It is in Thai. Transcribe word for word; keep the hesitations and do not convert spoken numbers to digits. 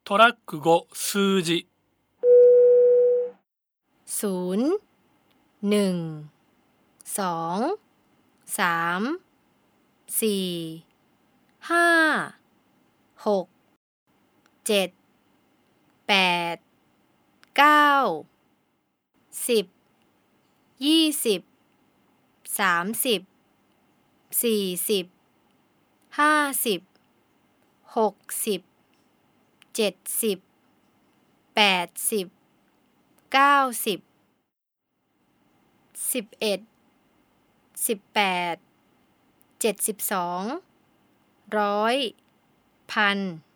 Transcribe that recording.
トラック語数字ศูนย์หนึ่งสองสามสี่ห้าหกเจ็ดแปดเก้าสิบยี่สิบสามสิบสี่สิบห้าสิบหกสิบเจ็ดสิบแปดสิบเก้าสิบสิบเอ็ดสิบแปดเจ็ดสิบสองร้อยพัน